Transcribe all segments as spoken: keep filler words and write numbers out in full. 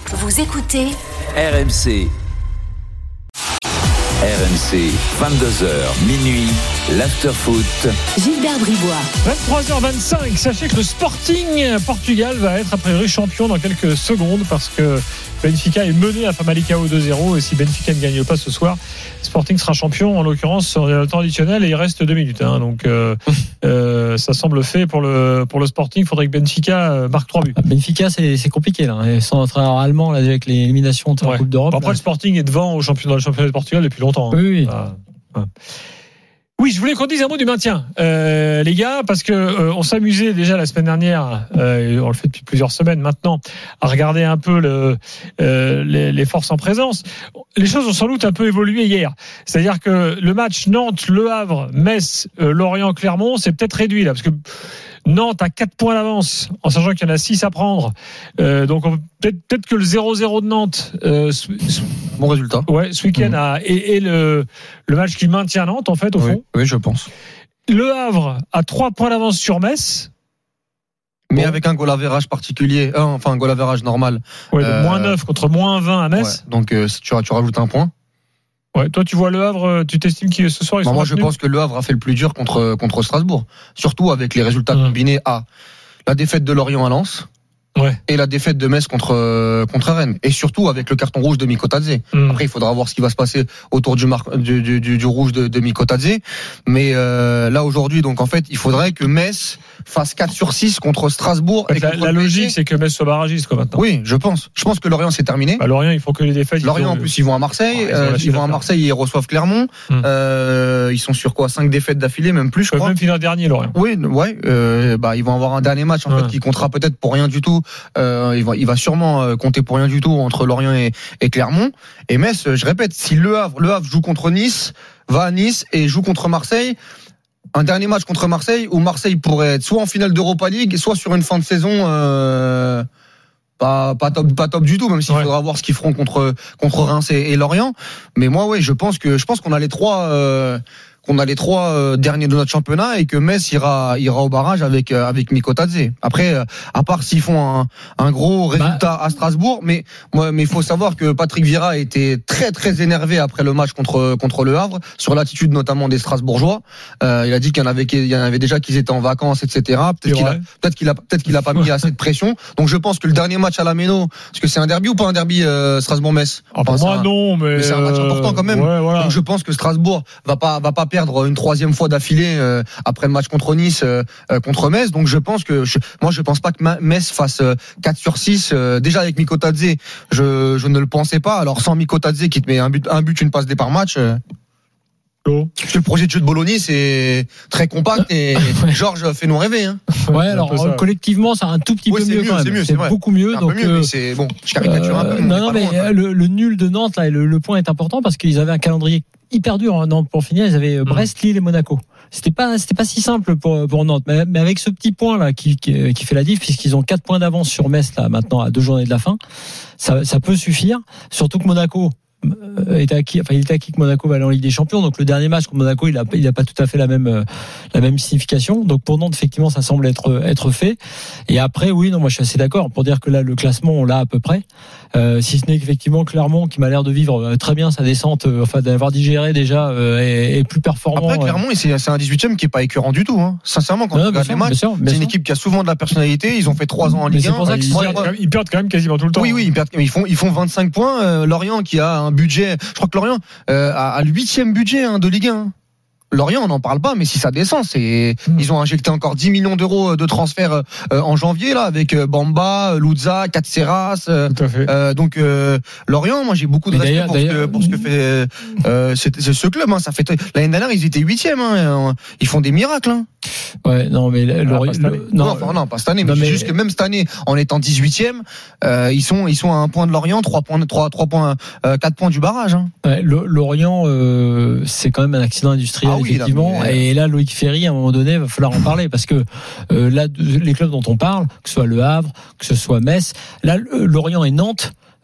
Vous écoutez R M C. R M C, vingt-deux heures, minuit, l'after-foot. Gilbert Bribois. vingt-trois heures vingt-cinq, sachez que le Sporting Portugal va être a priori champion dans quelques secondes parce que Benfica est mené à Famalicão deux zéro et si Benfica ne gagne pas ce soir, Sporting sera champion en l'occurrence sur le temps additionnel et il reste deux minutes. Hein, donc euh, euh, ça semble fait pour le, pour le Sporting. Il faudrait que Benfica marque trois buts. Benfica c'est, c'est compliqué là. Ils sont entraîneurs allemands là, avec l'élimination de la ouais. Coupe d'Europe. Bon, après là. le Sporting est devant au championnat, le championnat de Portugal depuis longtemps. Oui, oui. Ah, ah. Oui, je voulais qu'on dise un mot du maintien, euh, les gars, parce que euh, on s'amusait déjà la semaine dernière, euh, on le fait depuis plusieurs semaines maintenant, à regarder un peu le, euh, les, les forces en présence. Les choses ont sans doute un peu évolué hier. C'est-à-dire que le match Nantes-Le Havre, Metz, euh, Lorient-Clermont, c'est peut-être réduit là, parce que Nantes a quatre points d'avance, en sachant qu'il y en a six à prendre. Euh, donc on, peut-être, peut-être que le zéro zéro de Nantes, euh, ce, ce, bon résultat. Ouais, ce week-end mmh. a, et, et le, le match qui maintient Nantes en fait au oui, fond. Oui, je pense. Le Havre a trois points d'avance sur Metz. Mais bon. avec un goal average particulier, euh, enfin un goal average normal. Ouais, euh, moins neuf contre moins vingt à Metz. Ouais, donc euh, si tu, tu rajoutes un point. Ouais, toi tu vois Le Havre, tu t'estimes que ce soir ils bah, sont moi maintenus ? Je pense que Le Havre a fait le plus dur contre, contre Strasbourg. Surtout avec les résultats mmh. combinés à la défaite de Lorient à Lens. Ouais. Et la défaite de Metz contre contre Rennes et surtout avec le carton rouge de Mikotadze. Mmh. Après il faudra voir ce qui va se passer autour du mar- du, du, du, du rouge de, de Mikotadze. Mais euh, là aujourd'hui donc en fait il faudrait que Metz fasse quatre sur six contre Strasbourg. Ouais, et la, contre la logique c'est que Metz soit barragiste quoi maintenant. Oui je pense. Je pense que Lorient c'est terminé. Bah, Lorient il faut que les défaites. Lorient en plus ils vont à Marseille. Ah, ils, euh, ils vont à Marseille et ils reçoivent Clermont. Mmh. Euh, ils sont sur quoi cinq défaites d'affilée même plus je crois. Même finir dernier Lorient. Oui ouais. Euh, bah ils vont avoir un dernier match en ouais. fait qui comptera peut-être pour rien du tout. Euh, ils vont il va sûrement compter pour rien du tout entre Lorient et, et Clermont. Et Metz, je répète, si Le Havre, Le Havre joue contre Nice, va à Nice et joue contre Marseille, un dernier match contre Marseille où Marseille pourrait être soit en finale d'Europa League, soit sur une fin de saison euh, pas, pas top, pas top du tout, même s'il ouais. faudra voir ce qu'ils feront contre contre Reims et, et Lorient. Mais moi, ouais, je pense que je pense qu'on a les trois. Euh, qu'on a les trois euh, derniers de notre championnat et que Metz ira ira au barrage avec euh, avec Mikotadze. Après euh, à part s'ils font un un gros résultat bah, à Strasbourg, mais moi mais il faut savoir que Patrick Vieira était très très énervé après le match contre contre Le Havre sur l'attitude notamment des Strasbourgeois. Euh, il a dit qu'il y en avait qu'il y en avait déjà qu'ils étaient en vacances et cetera. Peut-être qu'il a, peut-être qu'il a peut-être qu'il a pas mis assez de pression. Donc je pense que le dernier match à la Méno, parce que c'est un derby ou pas un derby euh, Strasbourg-Metz. Ah, pour enfin, moi un, non, mais, mais c'est un match important quand même. Ouais, voilà. Donc je pense que Strasbourg va pas va pas perdre une troisième fois d'affilée euh, après le match contre Nice euh, contre Metz. Donc je pense que je, moi je pense pas que Metz fasse euh, quatre sur six euh, déjà avec Mikotadze. Je je ne le pensais pas. Alors sans Mikotadze qui te met un but un but une passe D par match. Euh, Parce que le projet de jeu de Bologna c'est très compact et ouais. Georges fait nous rêver. Hein. Ouais, alors collectivement c'est un tout petit ouais, peu mieux, mieux quand même. C'est, mieux, c'est, c'est beaucoup mieux. Un donc peu mieux, euh, mais c'est bon. Je caricature euh, un peu. Non, non, mais loin, le, le nul de Nantes là, le, le point est important parce qu'ils avaient un calendrier hyper dur. Hein, pour finir, ils avaient Brest, Lille et Monaco. C'était pas, c'était pas si simple pour pour Nantes, mais, mais avec ce petit point là qui, qui qui fait la diff, puisqu'ils ont quatre points d'avance sur Metz là maintenant à deux journées de la fin, ça ça peut suffire. Surtout que Monaco était acquis, enfin il était acquis que Monaco va aller en Ligue des Champions, donc le dernier match contre Monaco il a il a pas tout à fait la même la même signification. Donc pour Nantes effectivement ça semble être être fait. Et après oui non moi je suis assez d'accord pour dire que là le classement on l'a à peu près. Euh, si ce n'est qu'effectivement Clermont qui m'a l'air de vivre très bien sa descente, euh, enfin d'avoir digéré déjà euh, est, est plus performant. Après Clermont euh... c'est, c'est un dix-huitième qui est pas écœurant du tout. Hein. Sincèrement quand non, tu regardes les matchs, bien sûr, bien c'est sûr. Une équipe qui a souvent de la personnalité. Ils ont fait trois ans en Ligue un. C'est pour ça qu'ils ils, perdent, ils perdent quand même quasiment tout le temps. Oui oui ils perdent, ils font ils font vingt-cinq points. Euh, Lorient qui a un budget, je crois que Lorient euh, a le huitième budget hein, de Ligue un. Lorient, on n'en parle pas, mais si ça descend, c'est mmh. ils ont injecté encore dix millions d'euros de transferts euh, en janvier là avec euh, Bamba, Louza, Katseras. Euh, euh, donc euh, Lorient, moi j'ai beaucoup de mais respect pour ce, que, pour ce que fait euh, c'est, c'est ce club. Hein, ça fait l'année dernière ils étaient huitièmes. Hein, ils font des miracles. Hein. Ouais, non mais ah, Lorient, le, non, non, enfin, non, pas cette année, mais, non, mais juste que même cette année, en étant dix-huitième, euh, ils sont ils sont à un point de Lorient, trois points, trois, trois points, euh, quatre points du barrage. Hein. Ouais, Lorient, euh, c'est quand même un accident industriel. Ah oui, effectivement. Là, mais... Et là, Loïc Ferry, à un moment donné, il va falloir en parler parce que euh, là, les clubs dont on parle, que ce soit Le Havre, que ce soit Metz, là, Lorient et Nantes,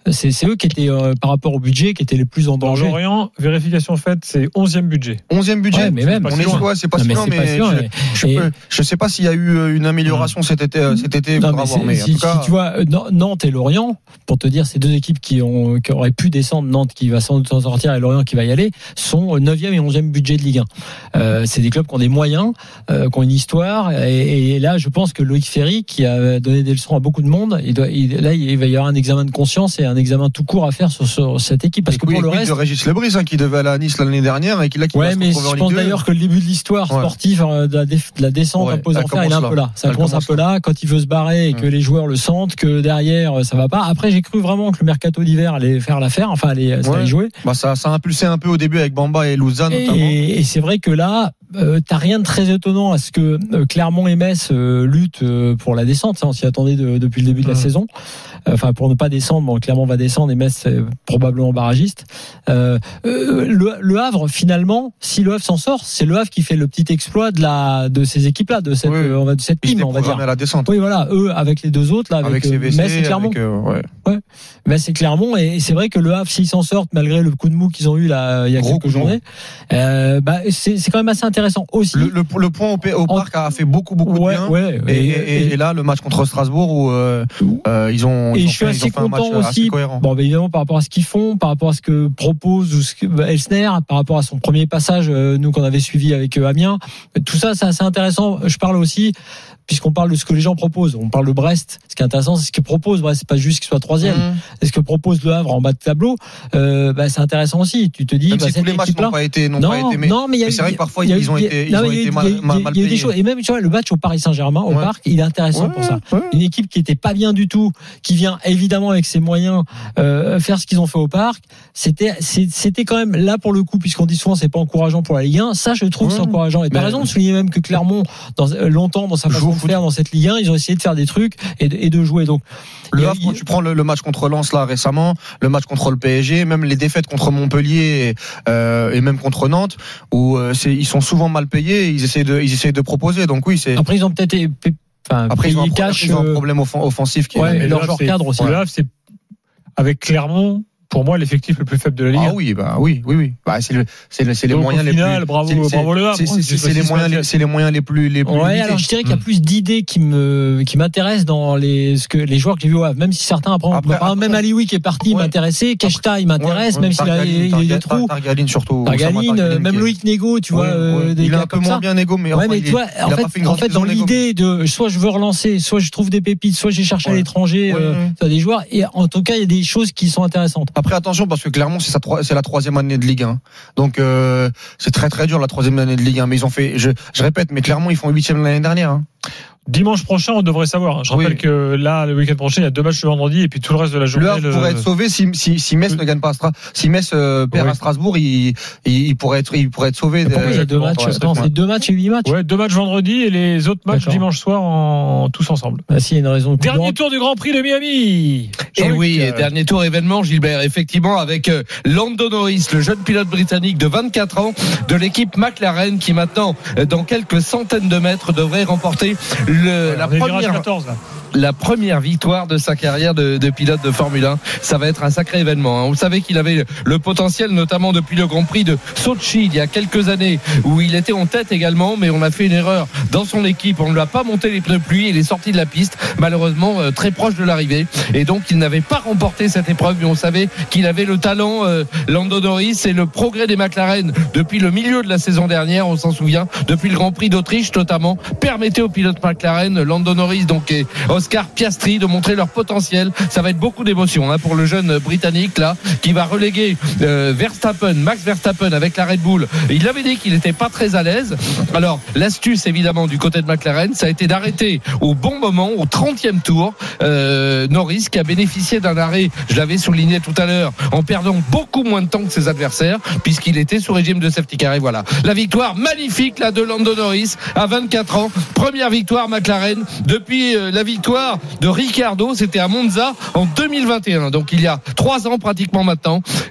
C'est, c'est eux qui étaient, euh, par rapport au budget, qui étaient les plus en Dans danger. Lorient, vérification faite, c'est onzième budget. onzième budget. Ouais, mais même, on c'est est loin. ouais, c'est pas Non, si mais loin, c'est pas mais si loin, je, mais- je, et- peux- je sais pas s'il y a eu une amélioration cet été, cet été, Non, faudra mais voir, c'est- mais en si, tout cas. si tu vois euh, Nantes et Lorient, pour te dire, ces deux équipes qui ont qui auraient pu descendre, Nantes qui va sans doute s'en sortir et Lorient qui va y aller, sont neuvième et onzième budget de Ligue un. Euh, c'est des clubs qui ont des moyens, euh, qui ont une histoire, et, et là, je pense que Loïc Ferry, qui a donné des leçons à beaucoup de monde, il doit, il, là, il va y avoir un examen de conscience et un examen tout court à faire sur, sur cette équipe, parce que Oui, pour le oui, reste. de Régis Lebris, hein, qui devait aller à Nice l'année dernière et qui là qui va Ouais, se mais retrouver en je Ligue pense deux. d'ailleurs que le début de l'histoire Ouais. sportive euh, de la, déf- de la descente Ouais, imposée elle en fer, il est un commence peu là. Ça Elle commence un commence peu là quand il veut se barrer et que Ouais. les joueurs le sentent, que derrière euh, ça va pas. Après, j'ai cru vraiment que le mercato d'hiver allait faire l'affaire, enfin allait, ça Ouais. allait jouer. Bah, ça, ça a impulsé un peu au début avec Bamba et Louzan notamment. Et, et c'est vrai que là, euh, t'as rien de très étonnant à ce que euh, Clermont et Metz euh, luttent euh, pour la descente. Ça, on s'y attendait de- depuis le début de la Mmh. saison. Enfin, pour ne pas descendre, bon, Clermont va descendre et Metz c'est probablement barragiste. Euh, euh, le, le Havre, finalement, si le Havre s'en sort, c'est le Havre qui fait le petit exploit de la de ces équipes-là, de cette Oui. euh, on va- de cette Ils team, étaient on va dire. programmés à la descente. Oui, voilà, eux avec les deux autres là, avec, Avec euh, C V C, Metz et Clermont. avec, euh, ouais. Metz et Clermont, et c'est vrai que le Havre, s'ils s'en sortent malgré le coup de mou qu'ils ont eu là il y a Gros coup quelques de mou. journées, euh, bah c'est c'est quand même assez intéressant aussi. Le, le, le point au, P- au parc a fait beaucoup beaucoup ouais, de bien. ouais, Et, et, et, et là, le match contre Strasbourg où euh, euh, ils ont, Et ils ont je suis fait, ils assez ont fait un match content assez aussi. cohérent. Bon, bah, évidemment, par rapport à ce qu'ils font, par rapport à ce que propose ou ce que bah, Elsner, par rapport à son premier passage, euh, nous qu'on avait suivi avec euh, Amiens, tout ça, c'est assez intéressant. Je parle aussi, puisqu'on parle de ce que les gens proposent. On parle de Brest. Ce qui est intéressant, c'est ce qu'ils proposent. Brest, c'est pas juste qu'il soit troisième. Mmh. C'est ce que propose le Havre en bas de tableau. Euh, bah, c'est intéressant aussi. Tu te dis, Même bah, si tous cette les matchs équipe-là. n'ont pas été, n'ont Non, pas été, mais, non, mais il y a mais eu- c'est vrai que parfois il y a eu- ils ont il y a- été, ils non, ont mais il y a eu- été il mal, y a eu- mal, il y a mal eu des payés. choses. Et même, tu vois, le match au Paris Saint-Germain, au Ouais. parc, il est intéressant Ouais, pour ça. ouais. Une équipe qui était pas bien du tout, qui vient évidemment avec ses moyens euh, faire ce qu'ils ont fait au parc. C'était, c'est- c'était quand même là pour le coup, puisqu'on dit souvent c'est pas encourageant pour la Ligue un. Ça, je trouve Ouais. c'est encourageant. Et t'as Mais- raison de souligner même que Clermont, dans, euh, longtemps dans sa Joue façon au de foot. faire dans cette Ligue un, ils ont essayé de faire des trucs et de, et de jouer. Donc, il Le y a- Havre, quand tu prends le, le match contre Lens là récemment, le match contre le P S G, même les défaites contre Montpellier et, euh, et même contre Nantes, où euh, c'est, ils sont souvent mal payés, ils essaient de, ils essaient de proposer. Donc oui, c'est. après ils ont peut-être, été- enfin, Après ils ont un, payé pro- cash. ils ont un euh, problème offen- offensif qui est. ouais, Mais et leur le joueur Havre, c'est- cadre aussi. Le Havre, c'est avec Clermont, pour moi, l'effectif le plus faible de la Ligue. Ah oui, bah oui, oui, oui. Bah c'est le, c'est le, c'est les Donc, moyens au les final, plus. bravo- c'est- c'est- bravo le Havre, c'est- hein, c'est- c'est c'est les facile, moyens, c'est les- c'est les moyens les plus, les plus. Ouais, limités. alors je dirais qu'il y a Mm. plus d'idées qui me qui m'intéressent dans les ce que les joueurs que j'ai vus au Havre, même si certains après, Après- par exemple, même après- Alioui qui est parti Ouais. m'intéressait, Keshta il m'intéresse, Ouais, même ouais, s'il a Targaline, il y a eu des Targa- trous. Targaline surtout. Targaline, Oussama Targaline même qui est- Loïc Négo, tu vois, Ouais, euh, ouais. des Il est gars un peu comme moins ça. bien Négo, mais Ouais, enfin, mais il tu est- vois, il a en pas fait, fait une en grande fait, dans saison, Négo. l'idée de soit je veux relancer, soit je trouve des pépites, soit j'ai cherché à Ouais. l'étranger, Ouais, euh, ouais. t'as des joueurs. Et en tout cas, il y a des choses qui sont intéressantes. Après attention parce que Clermont c'est sa troi- c'est la troisième année de Ligue un, donc euh, c'est très très dur la troisième année de Ligue un. Mais ils ont fait, je, je répète, mais Clermont ils font huitième l'année dernière. Hein. Dimanche prochain, on devrait savoir. Je rappelle Oui. que là, le week-end prochain, il y a deux matchs le vendredi et puis tout le reste de la Le journée. Havre pourrait être sauvé si si, si Metz Oui. ne gagne pas à Strasbourg. Si Metz euh, perd Oui. à Strasbourg, il, il il pourrait être il pourrait être sauvé. Pourquoi il y a deux euh, matchs? dans la Attends, semaine. c'est deux matchs et huit matchs. Ouais, deux matchs vendredi et les autres matchs D'accord. dimanche soir en tous ensemble. Ah, si, il y a une raison. de coup Dernier d'Europe. tour du Grand Prix de Miami. Et Jean-Luc, oui, euh, et dernier tour événement, Gilbert, effectivement, avec euh, Lando Norris, le jeune pilote britannique de vingt-quatre ans de l'équipe McLaren, qui maintenant, euh, dans quelques centaines de mètres, devrait remporter le, ouais, la on est virage première quatorze là. la première victoire de sa carrière de, de pilote de Formule un. Ça va être un sacré événement, hein. Vous savez qu'il avait le potentiel, notamment depuis le Grand Prix de Sochi il y a quelques années, où il était en tête également, mais on a fait une erreur dans son équipe. On ne lui a pas monté les pneus pluie. Il est sorti de la piste, malheureusement euh, très proche de l'arrivée, et donc il n'avait pas remporté cette épreuve. Mais on savait qu'il avait le talent, euh, Lando Norris, et le progrès des McLaren depuis le milieu de la saison dernière. On s'en souvient, depuis le Grand Prix d'Autriche notamment, permettait aux pilotes McLaren, Lando Norris donc et Oscar Piastri, de montrer leur potentiel. Ça va être beaucoup d'émotions, hein, pour le jeune britannique là, qui va reléguer euh, Verstappen, Max Verstappen avec la Red Bull. Il avait dit qu'il n'était pas très à l'aise. Alors l'astuce évidemment du côté de McLaren, ça a été d'arrêter au bon moment, au trentième tour, euh, Norris, qui a bénéficié d'un arrêt, je l'avais souligné tout à l'heure, en perdant beaucoup moins de temps que ses adversaires, puisqu'il était sous régime de safety car. Et voilà, la victoire magnifique là de Lando Norris à vingt-quatre ans, première victoire McLaren depuis euh, la victoire de Ricciardo, c'était à Monza en deux mille vingt et un, donc il y a trois ans pratiquement maintenant.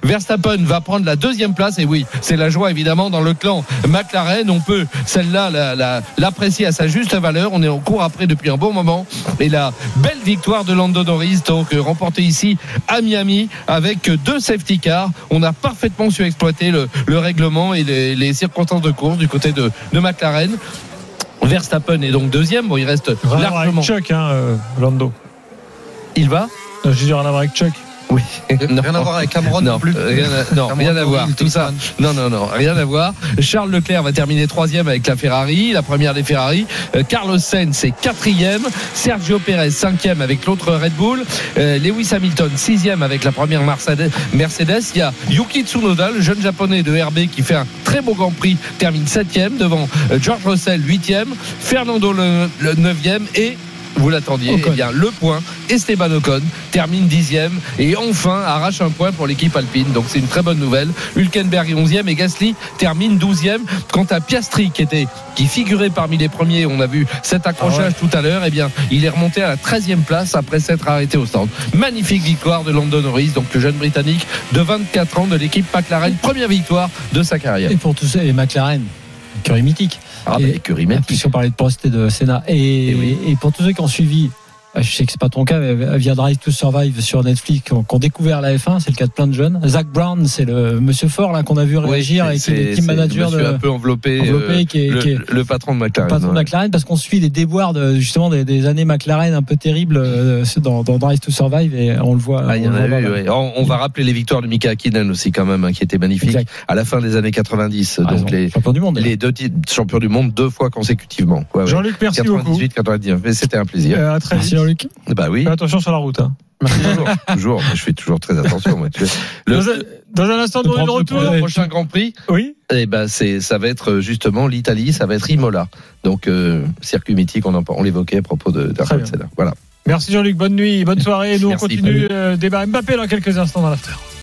Verstappen va prendre la deuxième place. Et oui, c'est la joie évidemment dans le clan McLaren. On peut celle-là la, la, l'apprécier à sa juste valeur. On est en cours après depuis un bon moment. Et la belle victoire de Lando Norris, donc remportée ici à Miami avec deux safety cars. On a parfaitement su exploiter le, le règlement et les, les circonstances de course du côté de, de McLaren. Verstappen est donc deuxième. Bon, il reste Rien largement. avec Chuck, hein, euh, Lando. Il va. Je dis rien à voir avec Chuck. Oui. Rien à voir avec Cameron non, non plus. Rien à, non, Cameron rien à voir. Hill, Tout ça. Non, non, non, rien à voir. Charles Leclerc va terminer troisième avec la Ferrari, la première des Ferrari. Euh, Carlos Sainz est quatrième. Sergio Pérez cinquième avec l'autre Red Bull. Euh, Lewis Hamilton sixième avec la première Mercedes. Mercedes. Il y a Yuki Tsunoda, le jeune japonais de R B qui fait un très beau Grand Prix, termine septième devant euh, George Russell huitième, Fernando le, le neuvième et vous l'attendiez, eh bien, le point, Esteban Ocon termine dixième et enfin arrache un point pour l'équipe alpine, donc c'est une très bonne nouvelle. Hülkenberg est onzième et Gasly termine douzième. Quant à Piastri qui était qui figurait parmi les premiers, on a vu cet accrochage ah ouais. tout à l'heure, eh bien il est remonté à la treizième place après s'être arrêté au stand. Magnifique victoire de Lando Norris, donc le jeune Britannique de vingt-quatre ans de l'équipe McLaren, première victoire de sa carrière. Et pour tous ces McLaren, écurie mythique. Ah, bah, écurie mythique. Si on parlait de Prost et de Senna. Et, et, oui. et pour tous ceux qui ont suivi, je sais que c'est pas ton cas, mais via Drive to Survive sur Netflix, qui ont, qui ont découvert la F un, c'est le cas de plein de jeunes. Zach Brown, c'est le monsieur fort là qu'on a vu réagir oui, et qui est le team manager de, un peu enveloppé, enveloppé euh, qui est, le, qui est le patron de McLaren. Le patron de McLaren, parce qu'on suit les déboires de, justement des, des années McLaren un peu terribles euh, dans, dans Drive to Survive et on le voit. Ah, il y en a eu, ouais. on, on va rappeler les victoires de Mika Hakkinen aussi quand même, hein, qui étaient magnifiques exact. À la fin des années quatre-vingt-dix. Ah, donc les champions du monde. Les deux titres champions du monde deux fois consécutivement. Ouais, Jean-Luc, ouais. merci quatre-vingt-dix-huit, beaucoup. quatre-vingt-dix. Mais c'était un plaisir. Euh, à très merci vite. Jean-Luc. Bah oui. Fais attention sur la route. Hein. Toujours, toujours. Je fais toujours très attention. Moi. Le, dans, un, dans un instant, nous de retour. Le prochain Grand Prix. Oui. Eh ben, c'est, ça va être justement l'Italie, ça va être Imola. Donc, euh, circuit mythique, on, en, on l'évoquait à propos de d'Ayrton Senna. Voilà. Merci Jean-Luc, bonne nuit, bonne soirée. Nous, Merci, on continue euh, débat Mbappé dans quelques instants dans l'after.